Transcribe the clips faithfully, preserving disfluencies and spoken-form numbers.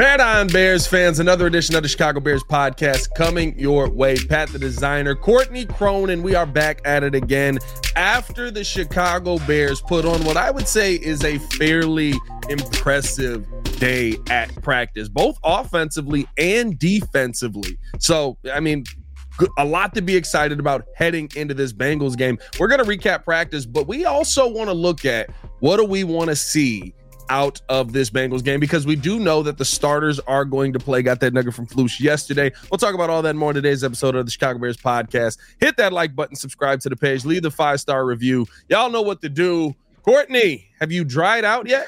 Bear Down, Bears fans, another edition of the Chicago Bears podcast coming your way. Pat the Designer, Courtney Cronin, we are back at it again after the Chicago Bears put on what I would say is a fairly impressive day at practice, both offensively and defensively. So, I mean, a lot to be excited about heading into this Bengals game. We're going to recap practice, but we also want to look at what do we want to see out of this Bengals game, because we do know that the starters are going to play. Got that nugget from Floosh yesterday. We'll talk about all that and more in today's episode of the Chicago Bears podcast. Hit that like button, subscribe to the page, leave the five-star review. Y'all know what to do. Courtney, have you dried out yet?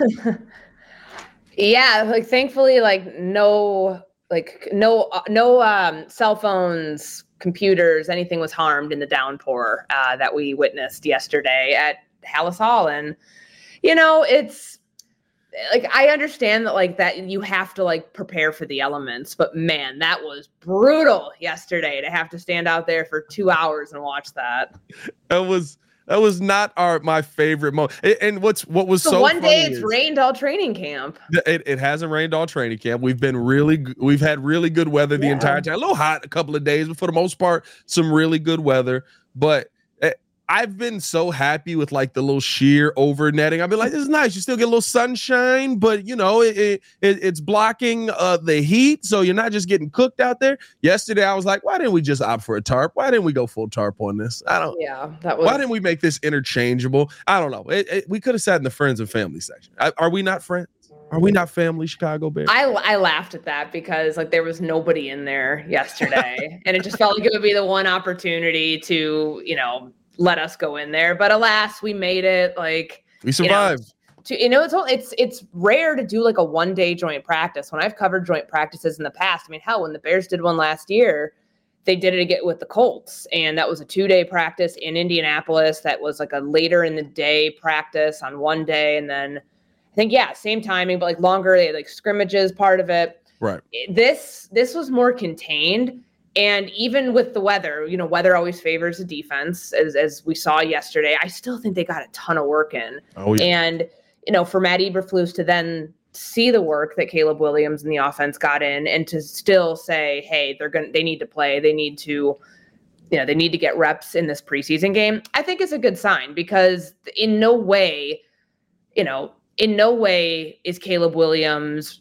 Yeah, like thankfully, like no, like no, no um, cell phones, computers, anything was harmed in the downpour uh, that we witnessed yesterday at Halas Hall. And, you know, it's, like, I understand that, like, that you have to, like, prepare for the elements, but man, that was brutal yesterday to have to stand out there for two hours and watch that. That was, that was not our, my favorite moment. And what's, what was so, so one day it's is, rained all training camp. It, it hasn't rained all training camp. We've been really, we've had really good weather the yeah. entire time. A little hot a couple of days, but for the most part, some really good weather. But I've been so happy with like the little sheer over netting. I've been like, this is nice. You still get a little sunshine, but you know, it, it, it it's blocking uh, the heat. So you're not just getting cooked out there. Yesterday, I was like, why didn't we just opt for a tarp? Why didn't we go full tarp on this? I don't Yeah, that was. Why didn't we make this interchangeable? I don't know. It, it, we could have sat in the friends and family section. I, are we not friends? Are we not family, Chicago Bears? I, I laughed at that because like there was nobody in there yesterday. And it just felt like it would be the one opportunity to, you know, let us go in there, but alas, we made it. Like we survived. You know, to, you know it's it's it's rare to do like a one day joint practice. When I've covered joint practices in the past, I mean, hell, when the Bears did one last year, they did it again with the Colts, and that was a two day practice in Indianapolis. That was like a later in the day practice on one day, and then I think yeah, same timing, but like longer. They had like scrimmages part of it. Right. This this was more contained. And even with the weather, you know, weather always favors the defense, as as we saw yesterday. I still think they got a ton of work in. Oh, yeah. And, you know, for Matt Eberflus to then see the work that Caleb Williams and the offense got in and to still say, hey, they're going to, they need to play. They need to, you know, they need to get reps in this preseason game. I think is a good sign because in no way, you know, in no way is Caleb Williams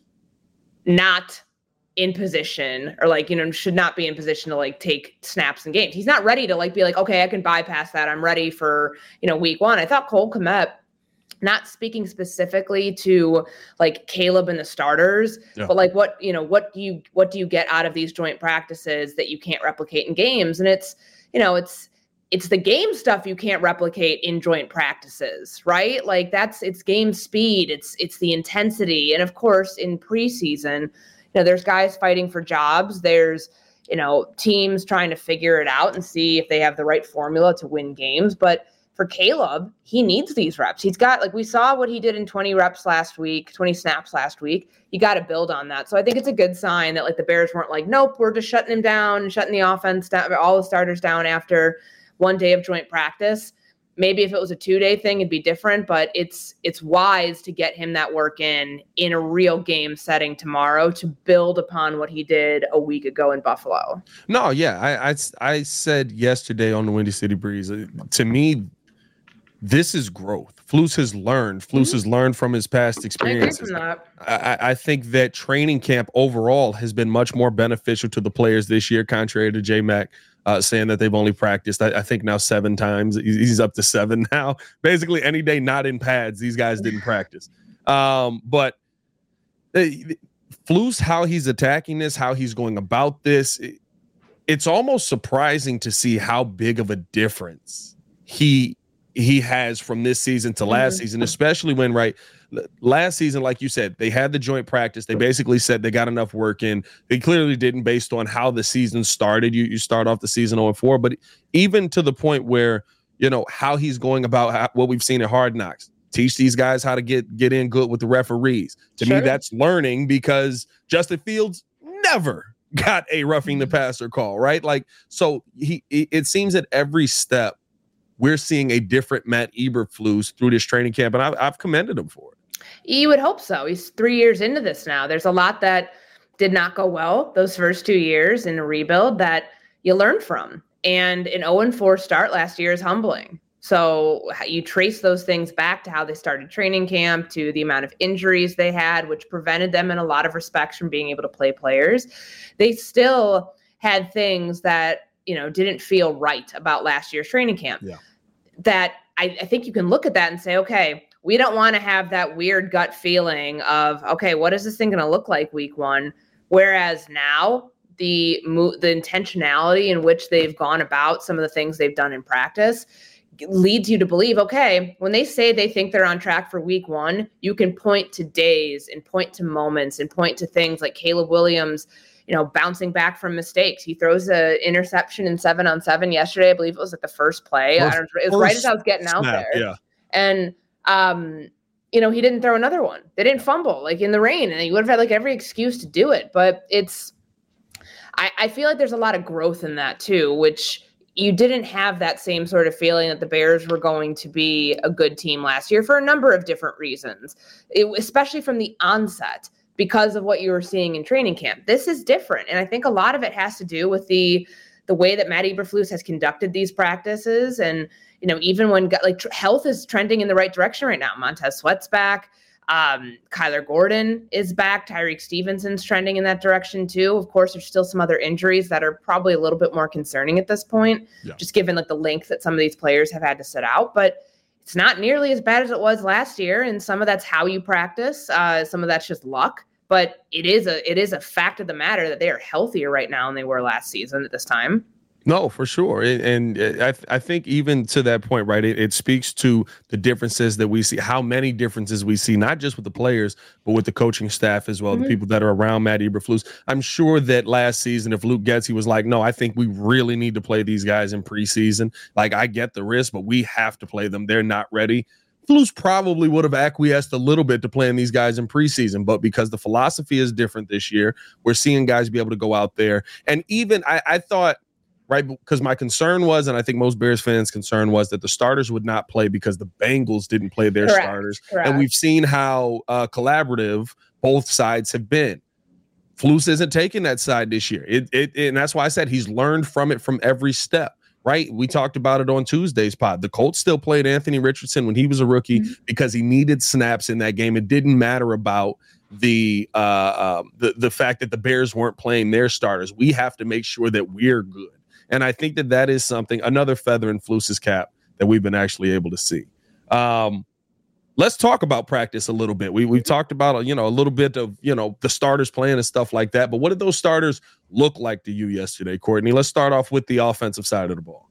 not in position or like, you know, should not be in position to like take snaps in games. He's not ready to like be like, okay, I can bypass that. I'm ready for, you know, week one. I thought Cole Kmet, not speaking specifically to like Caleb and the starters, yeah. but like what, you know, what do you, what do you get out of these joint practices that you can't replicate in games? And it's, you know, it's, it's the game stuff you can't replicate in joint practices, right? Like that's, it's game speed. It's, it's the intensity. And of course in preseason, you know, there's guys fighting for jobs. There's, you know, teams trying to figure it out and see if they have the right formula to win games. But for Caleb, he needs these reps. He's got, like we saw what he did in twenty reps last week, twenty snaps last week. You got to build on that. So I think it's a good sign that like the Bears weren't like, nope, we're just shutting him down, shutting the offense down, all the starters down after one day of joint practice. Maybe if it was a two-day thing, it'd be different, but it's it's wise to get him that work in in a real game setting tomorrow to build upon what he did a week ago in Buffalo. No, yeah, I I, I said yesterday on the Windy City Breeze, uh, to me, this is growth. Flus has learned. Flus mm-hmm. has learned from his past experiences. I, agree from that. I, I think that training camp overall has been much more beneficial to the players this year, contrary to J-Mac. Uh, saying that they've only practiced, I, I think now seven times. He's up to seven now. Basically, any day not in pads, these guys didn't practice. Um, but uh, Flus, how he's attacking this, how he's going about this, it, it's almost surprising to see how big of a difference he he has from this season to last mm-hmm. season, especially when, right, last season, like you said, they had the joint practice. They basically said they got enough work in. They clearly didn't based on how the season started. You you start off the season oh and four, but even to the point where, you know, how he's going about how, what we've seen at Hard Knocks. Teach these guys how to get, get in good with the referees. To sure. me, that's learning because Justin Fields never got a roughing the passer call, right? Like, so he it seems at every step we're seeing a different Matt Eberflus through this training camp, and I've, I've commended him for it. You would hope so. He's three years into this now. There's a lot that did not go well those first two years in a rebuild that you learn from. And an oh and four start last year is humbling. So you trace those things back to how they started training camp, to the amount of injuries they had, which prevented them in a lot of respects from being able to play players. They still had things that, you know, didn't feel right about last year's training camp. Yeah. That I, I think you can look at that and say, okay, we don't want to have that weird gut feeling of, okay, what is this thing going to look like week one? Whereas now, the the intentionality in which they've gone about some of the things they've done in practice leads you to believe, okay, when they say they think they're on track for week one, you can point to days and point to moments and point to things like Caleb Williams, you know, bouncing back from mistakes. He throws an interception in seven on seven yesterday. I believe it was at the first play. First, I don't, it was right as I was getting snap, out there. Yeah. And, um, you know, he didn't throw another one. They didn't fumble like in the rain, and he would have had like every excuse to do it. But it's, I, I feel like there's a lot of growth in that too, which you didn't have that same sort of feeling that the Bears were going to be a good team last year for a number of different reasons, it, especially from the onset because of what you were seeing in training camp. This is different. And I think a lot of it has to do with the the way that Matt Eberflus has conducted these practices. And, you know, even when like tr- health is trending in the right direction right now, Montez Sweat's back. Um, Kyler Gordon is back. Tyreek Stevenson's trending in that direction too. Of course, there's still some other injuries that are probably a little bit more concerning at this point, yeah. just given like the length that some of these players have had to sit out. But it's not nearly as bad as it was last year. And some of that's how you practice. Uh, some of that's just luck. But it is a it is a fact of the matter that they are healthier right now than they were last season at this time. No, for sure. And, and I, th- I think even to that point, right, it, it speaks to the differences that we see, how many differences we see, not just with the players, but with the coaching staff as well, mm-hmm. the people that are around Matt Eberflus. I'm sure that last season, if Luke Getsy was like, no, I think we really need to play these guys in preseason. Like, I get the risk, but we have to play them. They're not ready. Flus probably would have acquiesced a little bit to playing these guys in preseason, but because the philosophy is different this year, we're seeing guys be able to go out there. And even I, I thought, right, because my concern was, and I think most Bears fans' concern was that the starters would not play because the Bengals didn't play their Correct. starters. Correct. And we've seen how uh, collaborative both sides have been. Flus isn't taking that side this year. It, it, and that's why I said he's learned from it from every step. Right. We talked about it on Tuesday's pod. The Colts still played Anthony Richardson when he was a rookie mm-hmm. because he needed snaps in that game. It didn't matter about the uh, uh, the the fact that the Bears weren't playing their starters. We have to make sure that we're good. And I think that that is something, another feather in Flus's cap that we've been actually able to see. Um, let's talk about practice a little bit. We, we've talked about, you know, a little bit of, you know, the starters playing and stuff like that. But what did those starters look like to you yesterday, Courtney? Let's start off with the offensive side of the ball.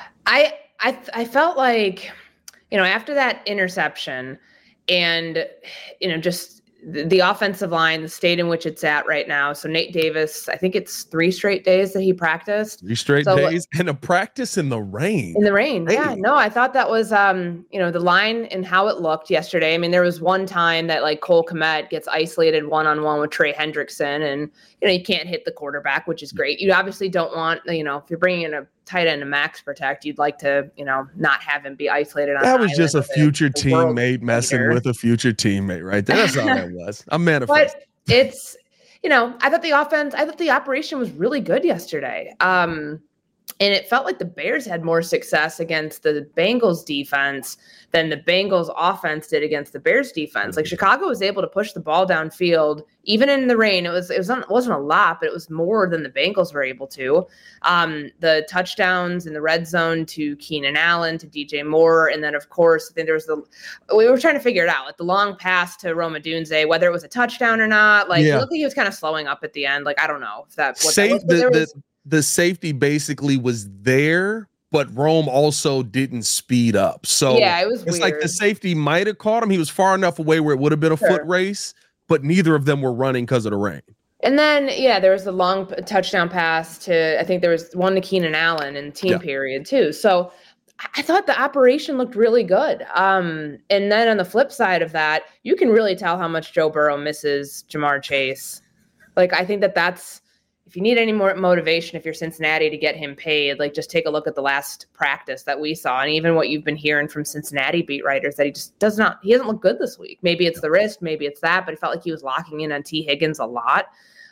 I I, I felt like, you know, after that interception and, you know, just the, the offensive line, the state in which it's at right now. So Nate Davis, I think it's three straight days that he practiced. Three straight so, days and a practice in the rain. In the rain. Hey. Yeah, no, I thought that was, um, you know, the line and how it looked yesterday. I mean, there was one time that like Cole Kmet gets isolated one-on-one with Trey Hendrickson and, you know, you can't hit the quarterback, which is great. You obviously don't want, you know, if you're bringing in a tight end to max protect, you'd like to, you know, not have him be isolated on that was just a future the, the teammate messing leader. with a future teammate right there. That's all that was. I'm manifesting. But it's, you know, I thought the offense, I thought the operation was really good yesterday. Um, and it felt like the Bears had more success against the Bengals defense than the Bengals offense did against the Bears defense. Like Chicago was able to push the ball downfield, even in the rain. It was it was it wasn't a lot, but it was more than the Bengals were able to. Um, the touchdowns in the red zone to Keenan Allen, to D J Moore, and then of course I think there was the we were trying to figure it out, like the long pass to Rome Odunze, whether it was a touchdown or not. Like yeah. it looked like he was kind of slowing up at the end. Like I don't know if that what Safe, that was, the, was, the, the safety basically was there. But Rome also didn't speed up. So yeah, it was it's weird. like the safety might have caught him. He was far enough away where it would have been a sure. foot race, but neither of them were running because of the rain. And then, yeah, there was the long touchdown pass to, I think there was one to Keenan Allen in team yeah. period too. So I thought the operation looked really good. Um, and then on the flip side of that, you can really tell how much Joe Burrow misses Jamar Chase. Like, I think that that's, if you need any more motivation, if you're Cincinnati to get him paid, like just take a look at the last practice that we saw. And even what you've been hearing from Cincinnati beat writers that he just does not, he doesn't look good this week. Maybe it's the wrist, maybe it's that, but it felt like he was locking in on T Higgins a lot.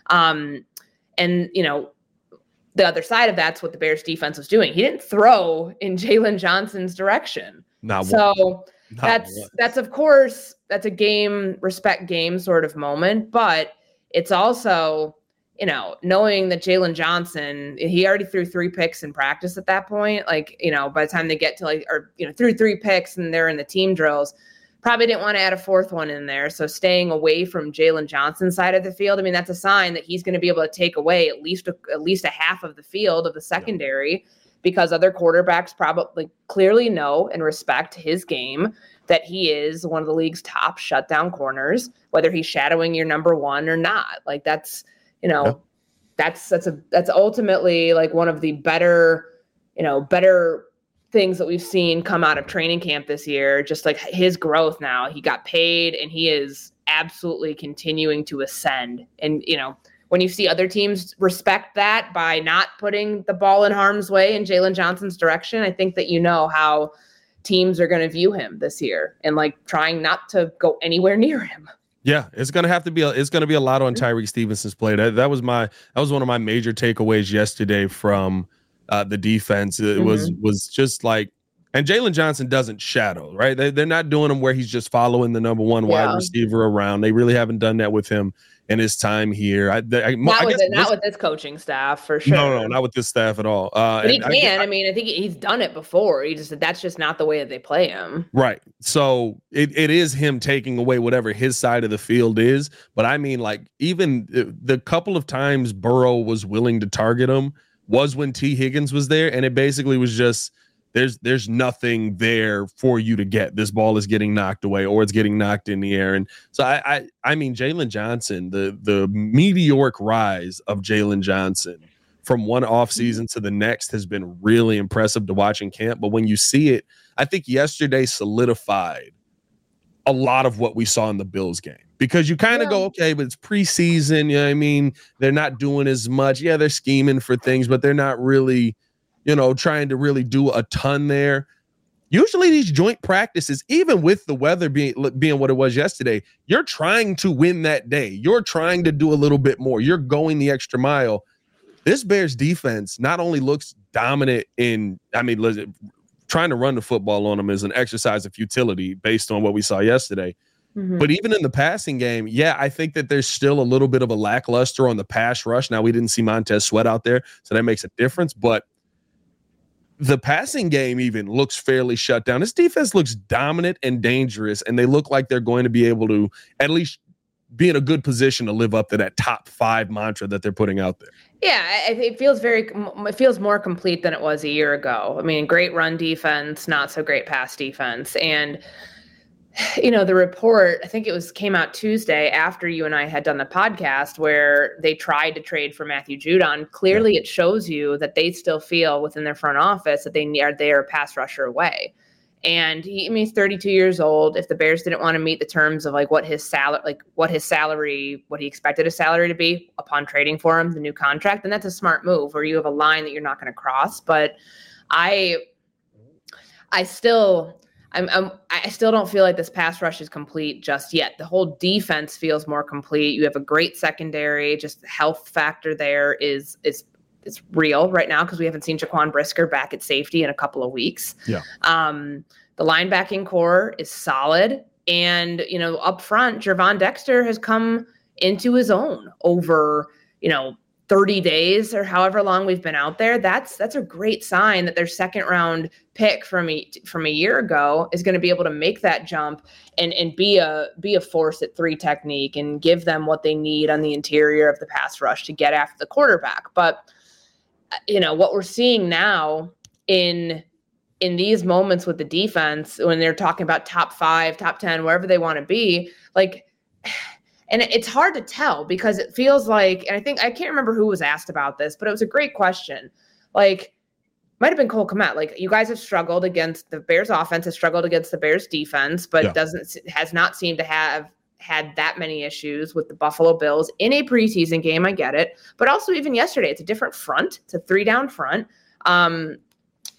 Um, and, you know, the other side of that's what the Bears defense was doing. He didn't throw in Jalen Johnson's direction. Not so one. Not that's, one. that's of course, that's a game, respect game sort of moment, but it's also, you know, knowing that Jalen Johnson, he already threw three picks in practice at that point. Like, you know, by the time they get to like, or, you know, threw three picks and they're in the team drills, probably didn't want to add a fourth one in there. So staying away from Jalen Johnson's side of the field, I mean, that's a sign that he's going to be able to take away at least a, at least a half of the field of the secondary, yeah. because other quarterbacks probably clearly know and respect his game, that he is one of the league's top shutdown corners, whether he's shadowing your number one or not. Like that's, you know, yeah. that's, that's a, that's ultimately like one of the better, you know, better things that we've seen come out of training camp this year, just like his growth now. He got paid and he is absolutely continuing to ascend. And, you know, when you see other teams respect that by not putting the ball in harm's way in Jalen Johnson's direction, I think that you know how teams are going to view him this year and like trying not to go anywhere near him. Yeah, it's going to have to be, a, it's going to be a lot on Tyrique Stevenson's play. That, that was my, that was one of my major takeaways yesterday from Uh, the defense. It mm-hmm. was was just like, and Jalen Johnson doesn't shadow, right? They, they're not doing him where he's just following the number one yeah. wide receiver around. They really haven't done that with him in his time here. I, I, not I with guess it, not this, with this coaching staff for sure. No, no, not with this staff at all. Uh, but he can. I, I, I mean, I think he's done it before. He just that's just not the way that they play him. Right. So it, it is him taking away whatever his side of the field is. But I mean, like even the, the couple of times Burrow was willing to target him was when T. Higgins was there, and it basically was just there's there's nothing there for you to get. This ball is getting knocked away, or it's getting knocked in the air. And so I I, I mean Jalen Johnson, the the meteoric rise of Jalen Johnson from one offseason to the next has been really impressive to watch in camp. But when you see it, I think yesterday solidified a lot of what we saw in the Bills game. Because you kind of yeah. go, okay, but it's preseason. You know what I mean? They're not doing as much. Yeah, they're scheming for things, but they're not really, you know, trying to really do a ton there. Usually these joint practices, even with the weather being being what it was yesterday, you're trying to win that day. You're trying to do a little bit more. You're going the extra mile. This Bears defense not only looks dominant in, I mean, listen, trying to run the football on them is an exercise of futility based on what we saw yesterday. Mm-hmm. But even in the passing game, yeah, I think that there's still a little bit of a lackluster on the pass rush. Now, we didn't see Montez Sweat out there, so that makes a difference. But the passing game even looks fairly shut down. This defense looks dominant and dangerous, and they look like they're going to be able to at least be in a good position to live up to that top five mantra that they're putting out there. Yeah, it feels very, it feels more complete than it was a year ago. I mean, great run defense, not so great pass defense. And you know, the report, I think it was came out Tuesday after you and I had done the podcast where they tried to trade for Matthew Judon. Clearly yeah. it shows you that they still feel within their front office that they are their pass rusher away. And he, I mean, he's thirty-two years old. If the Bears didn't want to meet the terms of like what his salary, like what his salary, what he expected his salary to be upon trading for him, the new contract, then that's a smart move where you have a line that you're not going to cross. But I, I still, I'm, I'm, I still don't feel like this pass rush is complete just yet. The whole defense feels more complete. You have a great secondary. Just the health factor there is is is real right now because we haven't seen Jaquan Brisker back at safety in a couple of weeks. Yeah. Um, the linebacking core is solid, and you know up front, Gervon Dexter has come into his own over you know thirty days or however long we've been out there. That's that's a great sign that their second round pick from a, from a year ago is going to be able to make that jump and, and be a be a force at three technique and give them what they need on the interior of the pass rush to get after the quarterback. But you know what we're seeing now in in these moments with the defense when they're talking about top five, top ten, wherever they want to be, like. And it's hard to tell because it feels like, and I think, I can't remember who was asked about this, but it was a great question. Like, might have been Cole Kmet. Like, you guys have struggled against the Bears offense, has struggled against the Bears defense, but yeah. doesn't, has not seemed to have had that many issues with the Buffalo Bills in a preseason game. I get it. But also even yesterday, it's a different front. It's a three down front. Um,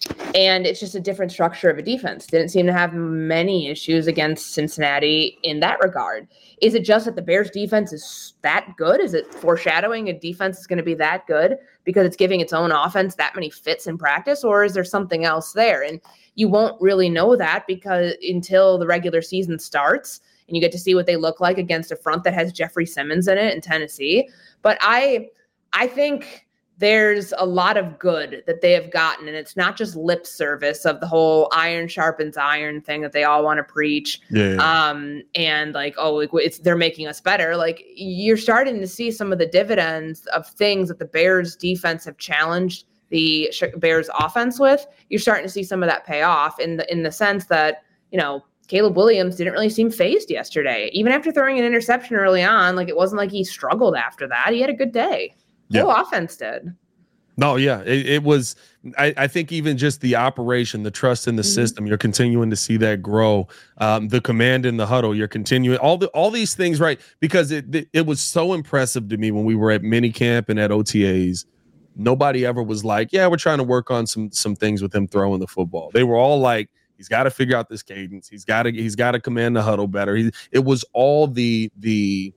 And it's just a different structure of a defense. Didn't seem to have many issues against Cincinnati in that regard. Is it just that the Bears defense is that good? Is it foreshadowing a defense is going to be that good because it's giving its own offense that many fits in practice, or is there something else there? And you won't really know that because until the regular season starts and you get to see what they look like against a front that has Jeffrey Simmons in it in Tennessee. But I, I think there's a lot of good that they have gotten, and it's not just lip service of the whole iron sharpens iron thing that they all want to preach. Yeah, yeah. Um, and like, oh, it's they're making us better. Like, you're starting to see some of the dividends of things that the Bears defense have challenged the Bears offense with. You're starting to see some of that pay off in the in the sense that, you know, Caleb Williams didn't really seem phased yesterday, even after throwing an interception early on. Like, it wasn't like he struggled after that. He had a good day. The whole offense did. No, yeah, it, it was. I, I think even just the operation, the trust in the mm-hmm. system, you're continuing to see that grow. Um, the command in the huddle, you're continuing all the all these things, right? Because it, it it was so impressive to me when we were at minicamp and at O T As. Nobody ever was like, "Yeah, we're trying to work on some some things with him throwing the football." They were all like, "He's got to figure out this cadence. He's got to he's got to command the huddle better." He, it was all the the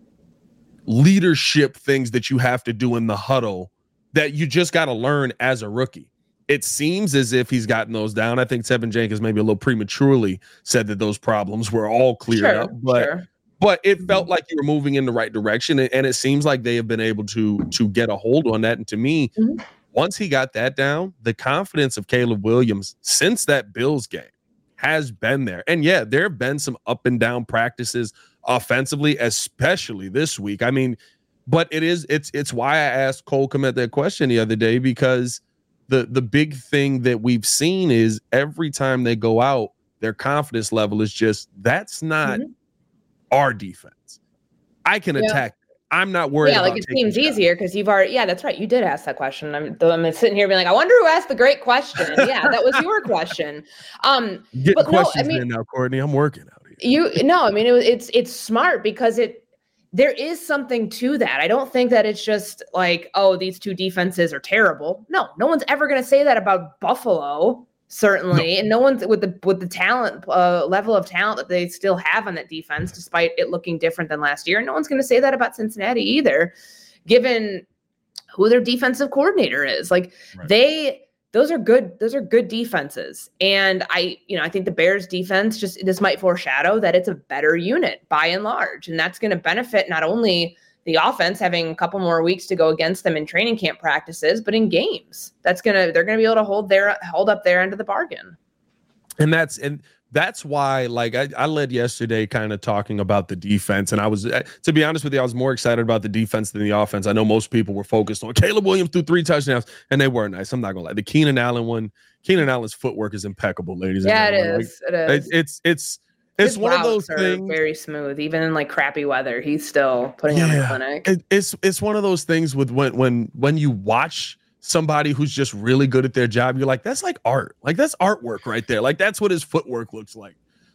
leadership things that you have to do in the huddle that you just got to learn as a rookie. It seems as if he's gotten those down. I think Tevin Jenkins maybe a little prematurely said that those problems were all cleared sure, up, but sure. but it felt like you were moving in the right direction, and, and it seems like they have been able to to get a hold on that. And to me, mm-hmm. once he got that down, the confidence of Caleb Williams since that Bills game has been there. And yeah, there have been some up and down practices offensively, especially this week. I mean, but it is it's it's why I asked Cole Kmet that question the other day, because the the big thing that we've seen is every time they go out, their confidence level is just that's not mm-hmm. our defense. I can yeah. attack. I'm not worried. Yeah, about like it seems easier because you've already. Yeah, that's right. You did ask that question. I'm, I'm sitting here being like, I wonder who asked the great question. Yeah, that was your question. Um, Getting but questions no, I mean, in now, Courtney. I'm working out here. You no, I mean it, it's it's smart because it there is something to that. I don't think that it's just like, oh, these two defenses are terrible. No, no one's ever going to say that about Buffalo. Certainly, no. And no one's with the with the talent uh, level of talent that they still have on that defense, despite it looking different than last year. No one's going to say that about Cincinnati either, given who their defensive coordinator is. Like right. they, those are good. Those are good defenses, and I, you know, I think the Bears defense just this might foreshadow that it's a better unit by and large, and that's going to benefit not only the offense having a couple more weeks to go against them in training camp practices, but in games, that's going to, they're going to be able to hold their, hold up their end of the bargain. And that's, and that's why, like I, I led yesterday kind of talking about the defense. And I was, to be honest with you, I was more excited about the defense than the offense. I know most people were focused on Caleb Williams threw three touchdowns and they were nice. I'm not gonna lie. The Keenan Allen one, Keenan Allen's footwork is impeccable, ladies yeah, and gentlemen. Yeah, it is. Like, it is. It, it's, it's, It's His one of those things very smooth, even in like crappy weather. He's still putting yeah, on a clinic. It, it's it's one of those things with when when when you watch somebody who's just really good at their job, you're like, that's like art, like that's artwork right there. Like that's what his footwork looks like.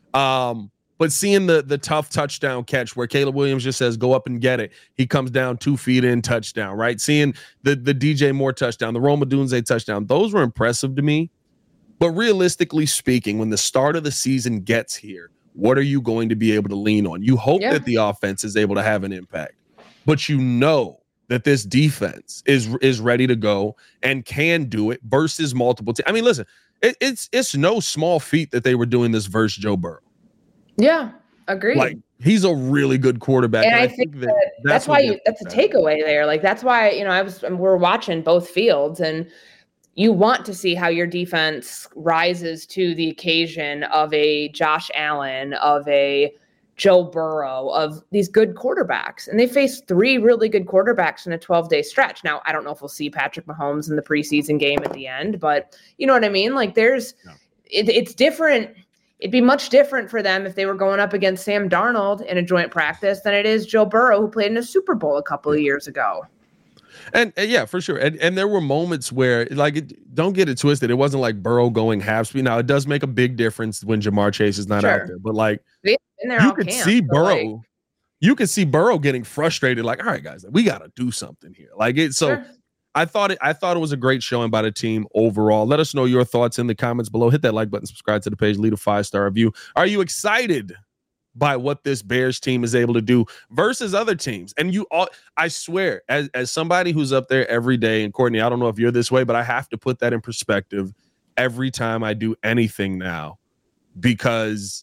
Um, but seeing the the tough touchdown catch where Caleb Williams just says, "Go up and get it," he comes down two feet in, touchdown. Right? Seeing the the D J Moore touchdown, the Rome Odunze touchdown, those were impressive to me. But realistically speaking, when the start of the season gets here, what are you going to be able to lean on? You hope yeah. that the offense is able to have an impact, but you know that this defense is is ready to go and can do it versus multiple teams. I mean, listen, it, it's it's no small feat that they were doing this versus Joe Burrow. Yeah, agreed. Like he's a really good quarterback, and, and I, I think, think that, that that's, that's why you, that's a takeaway there. Like that's why you know I was we're watching both fields and. You want to see how your defense rises to the occasion of a Josh Allen, of a Joe Burrow, of these good quarterbacks. And they faced three really good quarterbacks in a twelve-day stretch. Now, I don't know if we'll see Patrick Mahomes in the preseason game at the end, but you know what I mean? Like there's no. it, it's different. It'd be much different for them if they were going up against Sam Darnold in a joint practice than it is Joe Burrow, who played in a Super Bowl a couple of years ago. And, and yeah, for sure. And and there were moments where, like, it, don't get it twisted. It wasn't like Burrow going half speed. Now, it does make a big difference when Jamar Chase is not sure. out there. But, like, you could camp, see Burrow. Like, you could see Burrow getting frustrated. Like, all right, guys, we got to do something here. Like, it. So sure. I thought it I thought it was a great showing by the team overall. Let us know your thoughts in the comments below. Hit that like button, subscribe to the page, leave a five-star review. Are you excited by what this Bears team is able to do versus other teams? And you all, I swear, as, as somebody who's up there every day, and Courtney, I don't know if you're this way, but I have to put that in perspective every time I do anything now, because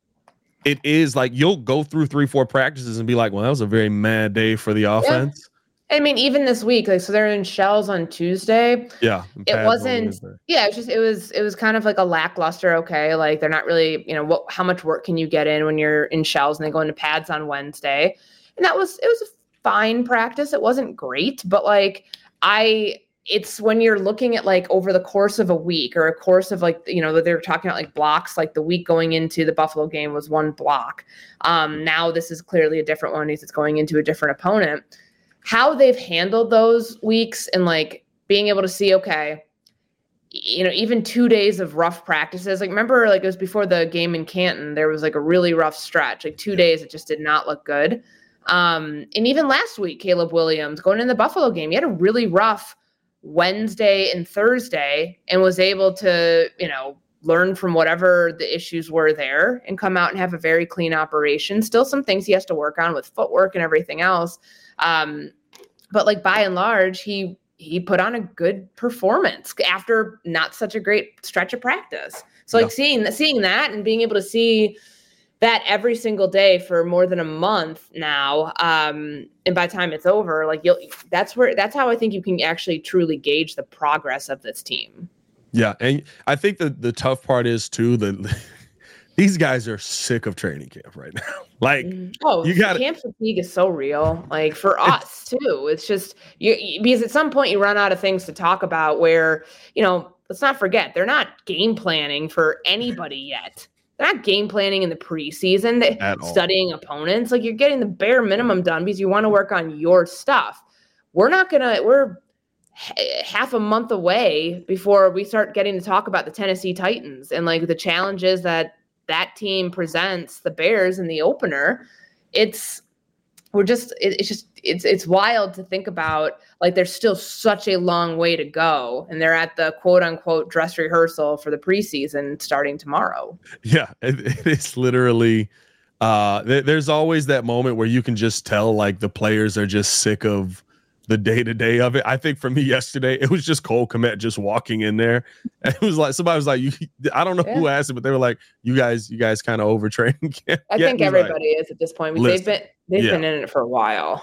it is like you'll go through three, four practices and be like, well, that was a very mad day for the offense. Yeah. I mean, even this week, like, so they're in shells on Tuesday. Yeah. It wasn't, yeah, it was just, it was, it was kind of like a lackluster. Okay. Like, they're not really, you know, what, how much work can you get in when you're in shells and they go into pads on Wednesday? And that was, it was a fine practice. It wasn't great, but like, I, it's when you're looking at like over the course of a week or a course of like, you know, they're talking about like blocks, like the week going into the Buffalo game was one block. Um, now this is clearly a different one because it's going into a different opponent. How they've handled those weeks and like being able to see, okay, you know, even two days of rough practices. Like, remember, like it was before the game in Canton, there was like a really rough stretch, like two days. It just did not look good. Um, and even last week, Caleb Williams going in the Buffalo game, he had a really rough Wednesday and Thursday and was able to, you know, learn from whatever the issues were there and come out and have a very clean operation. Still some things he has to work on with footwork and everything else. Um, but like by and large, he, he put on a good performance after not such a great stretch of practice. So like yeah. seeing, seeing that and being able to see that every single day for more than a month now. Um, and by the time it's over, like you'll, that's where, that's how I think you can actually truly gauge the progress of this team. Yeah. And I think that the tough part is too, that these guys are sick of training camp right now. Like, oh, you got camp fatigue is so real. Like for us too, it's just you because at some point you run out of things to talk about. Where you know, let's not forget they're not game planning for anybody yet. They're not game planning in the preseason. They, studying opponents. Like you're getting the bare minimum done because you want to work on your stuff. We're not gonna. We're h- half a month away before we start getting to talk about the Tennessee Titans and like the challenges that that team presents the Bears in the opener. It's we're just it, it's just it's it's wild to think about. Like there's still such a long way to go, and they're at the quote unquote dress rehearsal for the preseason starting tomorrow. Yeah, it, it is literally. Uh, th- there's always that moment where you can just tell like the players are just sick of the day to day of it. I think for me yesterday, it was just Cole Kmet just walking in there. And it was like, somebody was like, you, I don't know yeah. who asked it, but they were like, you guys, you guys kind of overtraining. I yeah, think everybody like, is at this point. They've been, they've yeah. been in it for a while.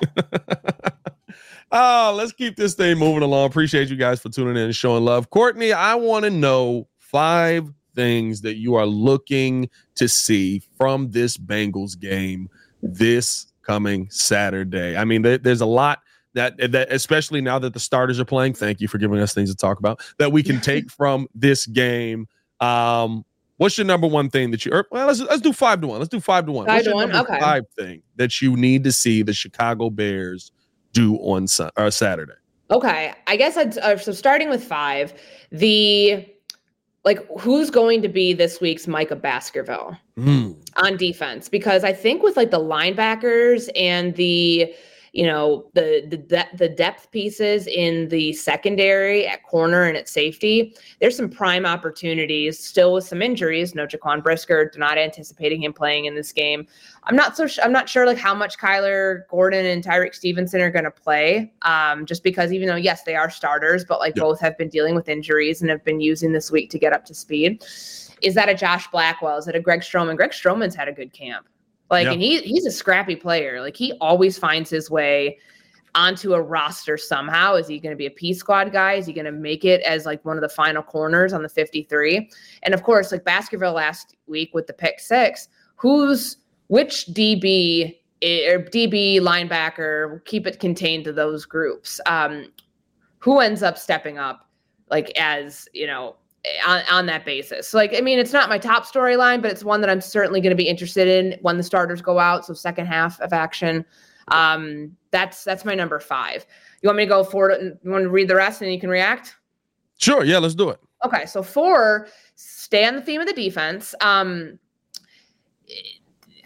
Oh, let's keep this thing moving along. Appreciate you guys for tuning in and showing love. Courtney, I want to know five things that you are looking to see from this Bengals game this coming Saturday. I mean, there, there's a lot That, that especially now that the starters are playing, thank you for giving us things to talk about, that we can take from this game. Um, what's your number one thing that you, or, well, let's, let's do five to one. Let's do five to one. Five what's to your one? number okay. five thing that you need to see the Chicago Bears do on su- uh, Saturday? Okay. I guess I'd, uh, so starting with five, the, like, who's going to be this week's Micah Baskerville mm. on defense? Because I think with like the linebackers and the, you know, the, the de- the depth pieces in the secondary at corner and at safety, there's some prime opportunities still with some injuries. No Jaquan Brisker, not anticipating him playing in this game. I'm not so sh- I'm not sure like how much Kyler Gordon and Tyreek Stevenson are going to play. Um, just because even though yes they are starters, but like yep. both have been dealing with injuries and have been using this week to get up to speed. Is that a Josh Blackwell? Is that a Greg Stroman? Greg Stroman's had a good camp. Like, yeah. and he he's a scrappy player. Like, he always finds his way onto a roster somehow. Is he going to be a P squad guy? Is he going to make it as like one of the final corners on the fifty-three? And of course, like Baskerville last week with the pick six, who's which D B or D B linebacker, keep it contained to those groups. Um, who ends up stepping up like as, you know, On, on that basis. So like, I mean, it's not my top storyline, but it's one that I'm certainly going to be interested in when the starters go out. So second half of action. Um, that's, that's my number five. You want me to go forward and you want to read the rest and you can react? Sure. Yeah, let's do it. Okay. So four, stay on the theme of the defense. Um,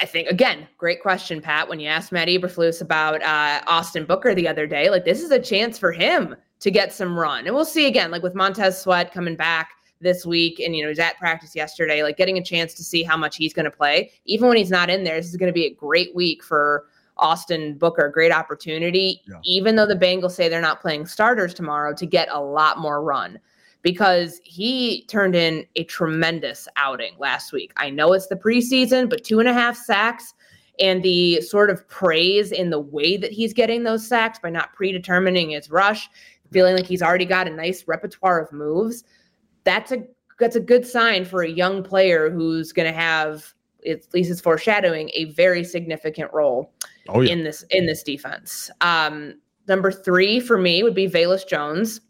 I think, again, great question, Pat. When you asked Matt Eberflus about uh, Austin Booker the other day, like this is a chance for him to get some run. And we'll see again, like with Montez Sweat coming back this week and, you know, he's at practice yesterday, like getting a chance to see how much he's going to play. Even when he's not in there, this is going to be a great week for Austin Booker, great opportunity, yeah. even though the Bengals say they're not playing starters tomorrow, to get a lot more run because he turned in a tremendous outing last week. I know it's the preseason, but two and a half sacks and the sort of praise in the way that he's getting those sacks by not predetermining his rush, feeling like he's already got a nice repertoire of moves. That's a, that's a good sign for a young player who's going to have, at least it's foreshadowing, a very significant role oh, yeah. in this in this defense. Um, number three for me would be Velus Jones.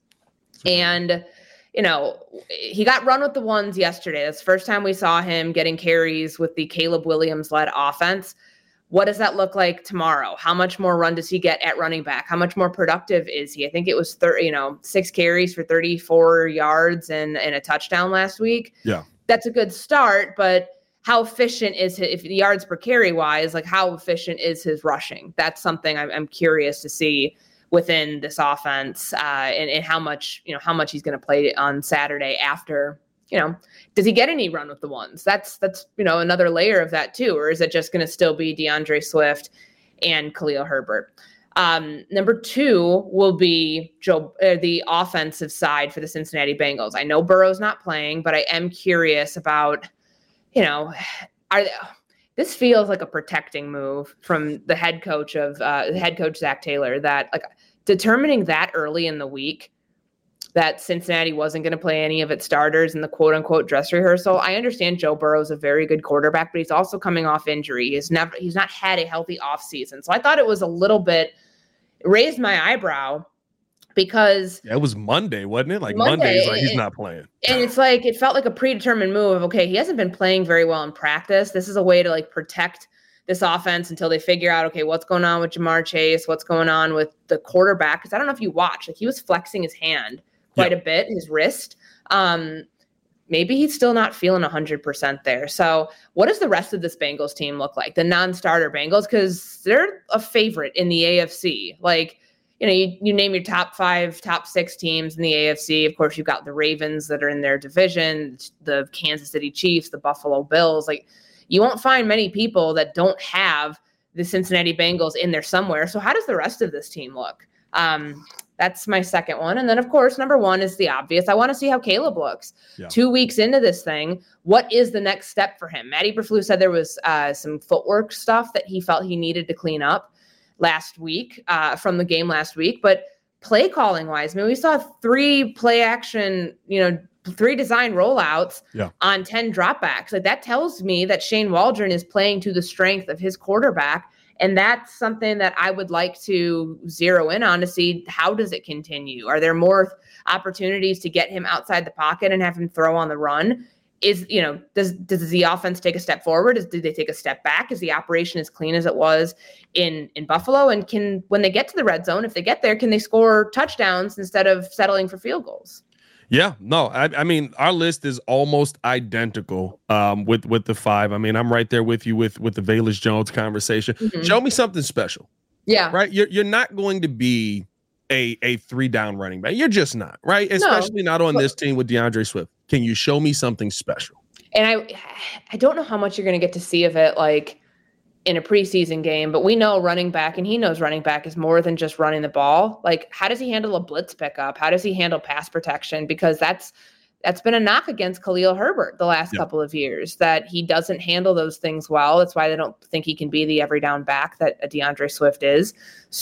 And, you know, he got run with the ones yesterday. That's the first time we saw him getting carries with the Caleb Williams-led offense. What does that look like tomorrow? How much more run does he get at running back? How much more productive is he? I think it was thirty, you know, six carries for thirty-four yards and, and a touchdown last week. Yeah. That's a good start, but how efficient is his, if the yards per carry wise, like how efficient is his rushing? That's something I'm, I'm curious to see within this offense, uh, and, and how much, you know, how much he's going to play on Saturday after, you know, does he get any run with the ones? That's, that's, you know, another layer of that too. Or is it just going to still be DeAndre Swift and Khalil Herbert? Um, number two will be Joe, uh, the offensive side for the Cincinnati Bengals. I know Burrow's not playing, but I am curious about, you know, are they, this feels like a protecting move from the head coach of uh, the head coach, Zach Taylor, that like determining that early in the week that Cincinnati wasn't going to play any of its starters in the quote unquote dress rehearsal. I understand Joe Burrow's a very good quarterback, but he's also coming off injury. He's never, he's not had a healthy offseason. So I thought it was a little bit, it raised my eyebrow because yeah, it was Monday, wasn't it? Like Monday, Monday's like he's and, not playing. And it's like, it felt like a predetermined move of, okay, he hasn't been playing very well in practice. This is a way to like protect this offense until they figure out, okay, what's going on with Jamar Chase? What's going on with the quarterback? Cause I don't know if you watch, like he was flexing his hand quite yeah. a bit, his wrist. Um, maybe he's still not feeling one hundred percent there. So what does the rest of this Bengals team look like? The non-starter Bengals, because they're a favorite in the A F C. Like, you know, you, you name your top five, top six teams in the A F C. Of course, you've got the Ravens that are in their division, the Kansas City Chiefs, the Buffalo Bills. Like, you won't find many people that don't have the Cincinnati Bengals in there somewhere. So how does the rest of this team look? Um, That's my second one. And then, of course, number one is the obvious. I want to see how Caleb looks. Yeah. Two weeks into this thing, what is the next step for him? Matt Eberflus said there was uh, some footwork stuff that he felt he needed to clean up last week uh, from the game last week. But play calling wise, I mean, we saw three play action, you know, three design rollouts yeah. on ten dropbacks. Like that tells me that Shane Waldron is playing to the strength of his quarterback. And that's something that I would like to zero in on to see how does it continue? Are there more opportunities to get him outside the pocket and have him throw on the run? Is, you know, does does the offense take a step forward? Is, do they take a step back? Is the operation as clean as it was in, in Buffalo? And can, when they get to the red zone, if they get there, can they score touchdowns instead of settling for field goals? Yeah, no, I, I mean, our list is almost identical um, with with the five. I mean, I'm right there with you with with the Velus Jones conversation. Mm-hmm. Show me something special. Yeah, right. You're you're not going to be a a three down running back. You're just not, right? Especially no. not on this team with DeAndre Swift. Can you show me something special? And I I don't know how much you're going to get to see of it, like in a preseason game, but we know running back, and he knows running back is more than just running the ball. Like, how does he handle a blitz pickup? How does he handle pass protection? Because that's that's been a knock against Khalil Herbert the last yeah. couple of years, that he doesn't handle those things well. That's why they don't think he can be the every down back that a DeAndre Swift is.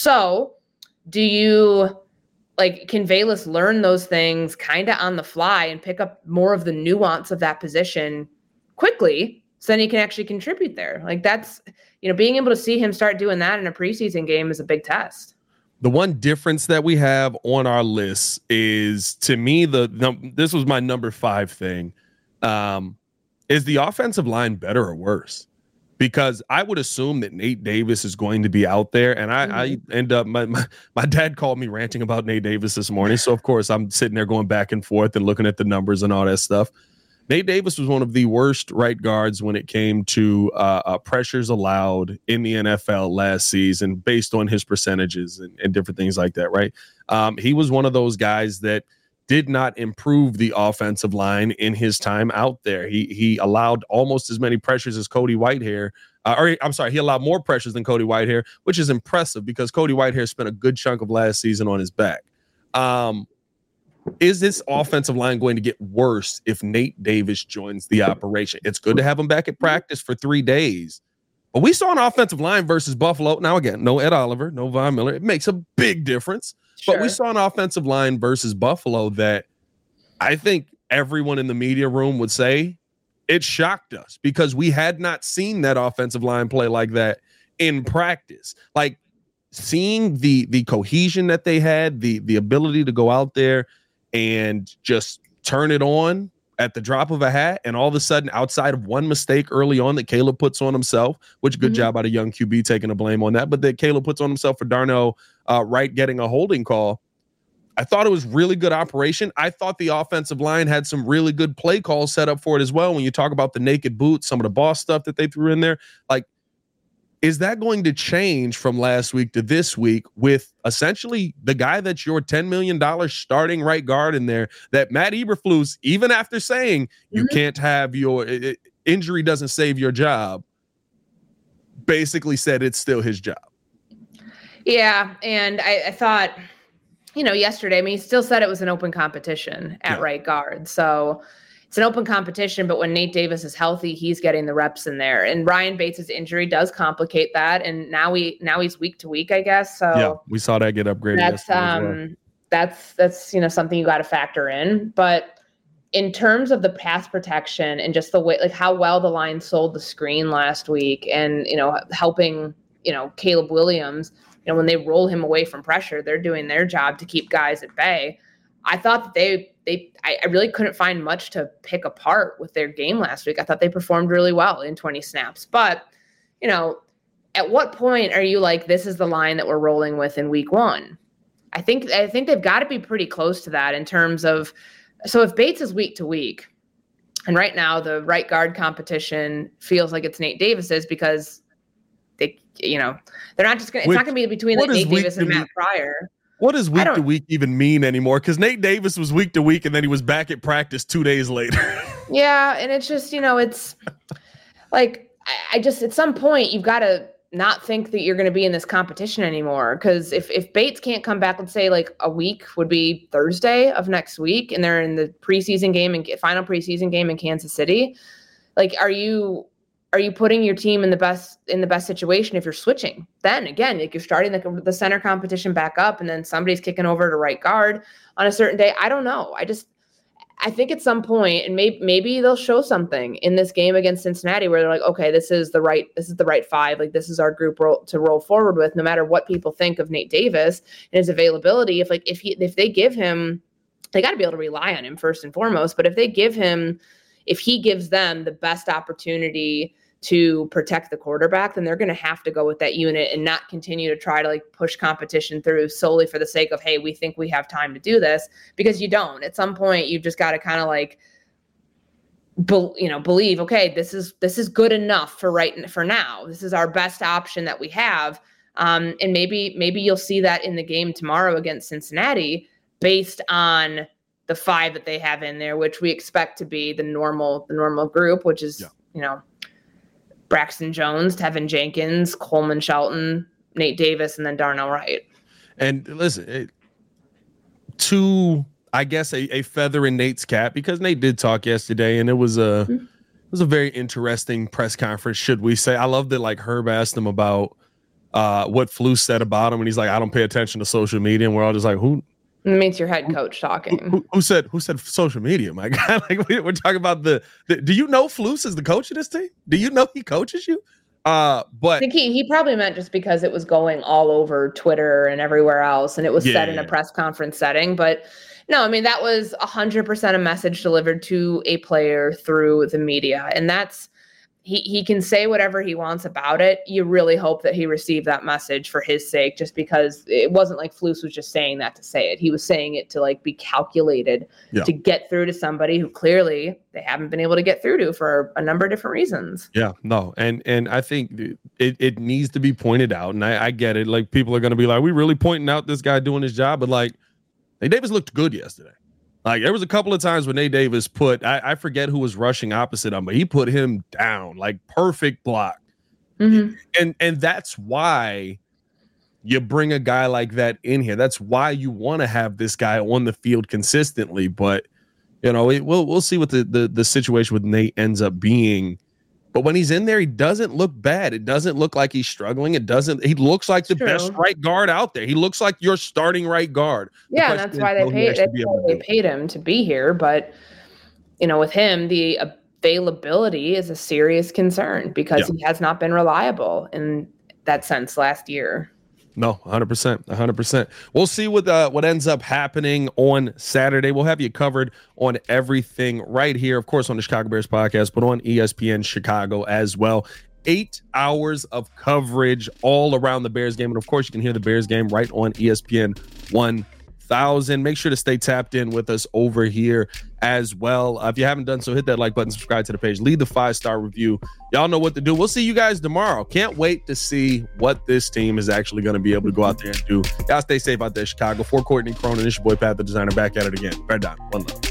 So do you, like, can Velus learn those things kind of on the fly and pick up more of the nuance of that position quickly, so then he can actually contribute there? Like, that's, you know, being able to see him start doing that in a preseason game is a big test. The one difference that we have on our list is, to me, the num- this was my number five thing. Um, is the offensive line better or worse? Because I would assume that Nate Davis is going to be out there, and I, mm-hmm. I end up my, my my dad called me ranting about Nate Davis this morning, so of course I'm sitting there going back and forth and looking at the numbers and all that stuff. Nate Davis was one of the worst right guards when it came to uh, uh, pressures allowed in the N F L last season based on his percentages and, and different things like that, right? Um, he was one of those guys that did not improve the offensive line in his time out there. He he allowed almost as many pressures as Cody Whitehair. Uh, or I'm sorry, he allowed more pressures than Cody Whitehair, which is impressive because Cody Whitehair spent a good chunk of last season on his back. Um, Is this offensive line going to get worse if Nate Davis joins the operation? It's good to have him back at practice for three days. But we saw an offensive line versus Buffalo. Now, again, no Ed Oliver, no Von Miller. It makes a big difference. Sure. But we saw an offensive line versus Buffalo that I think everyone in the media room would say it shocked us because we had not seen that offensive line play like that in practice. Like seeing the the cohesion that they had, the the ability to go out there and just turn it on at the drop of a hat. And all of a sudden, outside of one mistake early on that Caleb puts on himself, which good mm-hmm. job out of young Q B taking the blame on that, but that Caleb puts on himself for Darnell uh, Wright getting a holding call. I thought it was really good operation. I thought the offensive line had some really good play calls set up for it as well. When you talk about the naked boots, some of the boss stuff that they threw in there, like, is that going to change from last week to this week with essentially the guy that's your ten million dollars starting right guard in there that Matt Eberflus, even after saying mm-hmm. you can't have your it, injury doesn't save your job, basically said it's still his job. Yeah. And I, I thought, you know, yesterday, I mean, he still said it was an open competition at yeah. right guard. So it's an open competition, but when Nate Davis is healthy, he's getting the reps in there. And Ryan Bates' injury does complicate that. And now we now he's week to week, I guess. So yeah, we saw that get upgraded. That's um well. that's that's you know something you got to factor in. But in terms of the pass protection and just the way, like how well the line sold the screen last week, and you know helping you know Caleb Williams, you know when they roll him away from pressure, they're doing their job to keep guys at bay. I thought that they they I, I really couldn't find much to pick apart with their game last week. I thought they performed really well in twenty snaps. But, you know, at what point are you like, this is the line that we're rolling with in week one? I think I think they've got to be pretty close to that in terms of, so if Bates is week to week, and right now the right guard competition feels like it's Nate Davis's because they, you know, they're not just going to, it's not going to be between like Nate Davis and Matt Pryor. What does week to week even mean anymore? Because Nate Davis was week to week and then he was back at practice two days later. Yeah. And it's just, you know, it's like, I, I just, at some point, you've got to not think that you're going to be in this competition anymore. Because if, if Bates can't come back, let's say like a week would be Thursday of next week, and they're in the preseason game and final preseason game in Kansas City, like, are you, are you putting your team in the best in the best situation if you're switching? Then again, like you're starting the, the center competition back up, and then somebody's kicking over to right guard on a certain day. I don't know. I just I think at some point, and maybe maybe they'll show something in this game against Cincinnati where they're like, okay, this is the right this is the right five. Like this is our group roll, to roll forward with, no matter what people think of Nate Davis and his availability. If like if he if they give him, they got to be able to rely on him first and foremost. But if they give him, if he gives them the best opportunity to protect the quarterback, then they're going to have to go with that unit and not continue to try to like push competition through solely for the sake of, hey, we think we have time to do this, because you don't. At some point, you've just got to kind of like, be, you know, believe, okay, this is this is good enough for right for now. This is our best option that we have, um, and maybe maybe you'll see that in the game tomorrow against Cincinnati, based on the five that they have in there, which we expect to be the normal the normal group, which is yeah. you know. Braxton Jones, Tevin Jenkins, Coleman Shelton, Nate Davis, and then Darnell Wright. And listen, it, to, I guess, a, a feather in Nate's cap, because Nate did talk yesterday, and it was a mm-hmm. it was a very interesting press conference, should we say. I love that, like, Herb asked him about uh, what Flus said about him, and he's like, I don't pay attention to social media, and we're all just like, who? It means your head coach talking. Who, who, who said who said social media, my guy? Like we, we're talking about the, the. Do you know Flus is the coach of this team? Do you know he coaches you? Uh, but I think he he probably meant just because it was going all over Twitter and everywhere else, and it was yeah, said in a press conference setting. But no, I mean that was a hundred percent a message delivered to a player through the media, and that's. he, he can say whatever he wants about it. You really hope that he received that message for his sake, just because it wasn't like Flus was just saying that to say it. He was saying it to like be calculated yeah. to get through to somebody who clearly they haven't been able to get through to for a number of different reasons. Yeah, no. And, and I think it, it needs to be pointed out. And I, I get it. Like, people are going to be like, we really pointing out this guy doing his job. But like, Nate Davis looked good yesterday. Like, there was a couple of times when Nate Davis put, I, I forget who was rushing opposite him, but he put him down, like perfect block. Mm-hmm. And and that's why you bring a guy like that in here. That's why you want to have this guy on the field consistently. But, you know, it, we'll we'll see what the, the the situation with Nate ends up being. But when he's in there, he doesn't look bad. It doesn't look like he's struggling. It doesn't. He looks like the True. best right guard out there. He looks like your starting right guard. Yeah, and that's why they paid. That's why they paid him to be here. But you know, with him, the availability is a serious concern because yeah. he has not been reliable in that sense last year. No, one hundred percent, one hundred percent. We'll see what uh, what ends up happening on Saturday. We'll have you covered on everything right here, of course, on the Chicago Bears podcast, but on E S P N Chicago as well. Eight hours of coverage all around the Bears game. And, of course, you can hear the Bears game right on E S P N one thousand. Make sure to stay tapped in with us over here as well. Uh, if you haven't done so, hit that like button, subscribe to the page, leave the five-star review. Y'all know what to do. We'll see you guys tomorrow. Can't wait to see what this team is actually going to be able to go out there and do. Y'all stay safe out there, Chicago. For Courtney Cronin, it's your boy Pat the Designer, back at it again. Red Dot, one love.